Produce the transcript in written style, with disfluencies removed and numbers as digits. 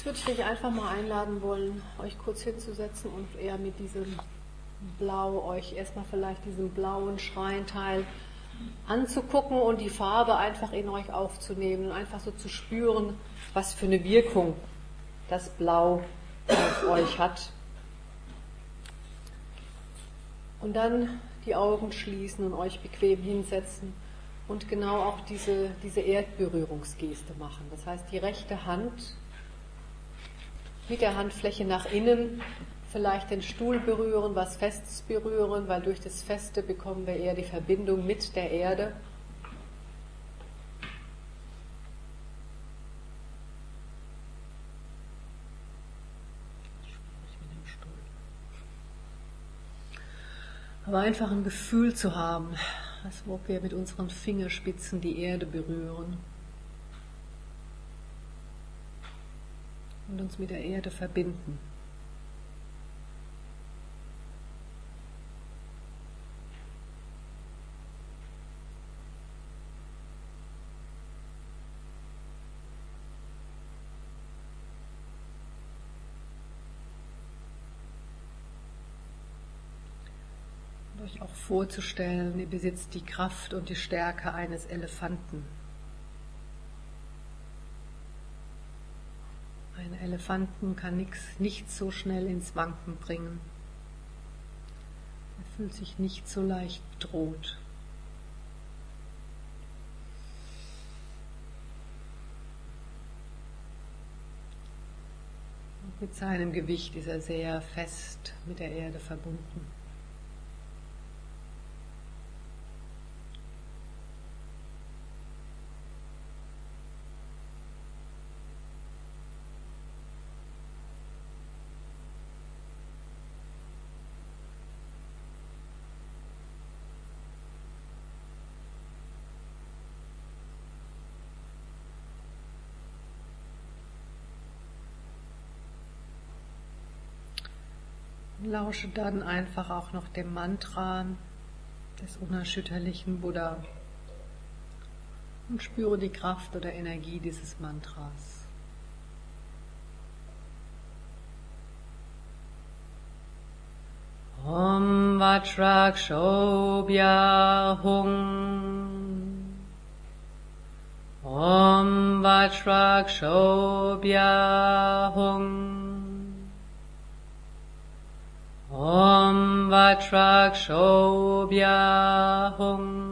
würde dich einfach mal einladen wollen, euch kurz hinzusetzen und eher mit diesem Blau, euch erstmal vielleicht diesen blauen Schreinteil anzugucken und die Farbe einfach in euch aufzunehmen und einfach so zu spüren, was für eine Wirkung das Blau auf euch hat. Und dann die Augen schließen und euch bequem hinsetzen und genau auch diese Erdberührungsgeste machen. Das heißt, die rechte Hand mit der Handfläche nach innen, vielleicht den Stuhl berühren, was Festes berühren, weil durch das Feste bekommen wir eher die Verbindung mit der Erde. Aber einfach ein Gefühl zu haben, als ob wir mit unseren Fingerspitzen die Erde berühren und uns mit der Erde verbinden. Euch auch vorzustellen, ihr besitzt die Kraft und die Stärke eines Elefanten. Ein Elefanten kann nichts so schnell ins Wanken bringen. Er fühlt sich nicht so leicht bedroht. Und mit seinem Gewicht ist er sehr fest mit der Erde verbunden. Lausche dann einfach auch noch dem Mantra des unerschütterlichen Buddha und spüre die Kraft oder Energie dieses Mantras. Om Vajrakshobhya Hum. Om Vajrakshobhya Hum. Om Vajrakshobhya Hum.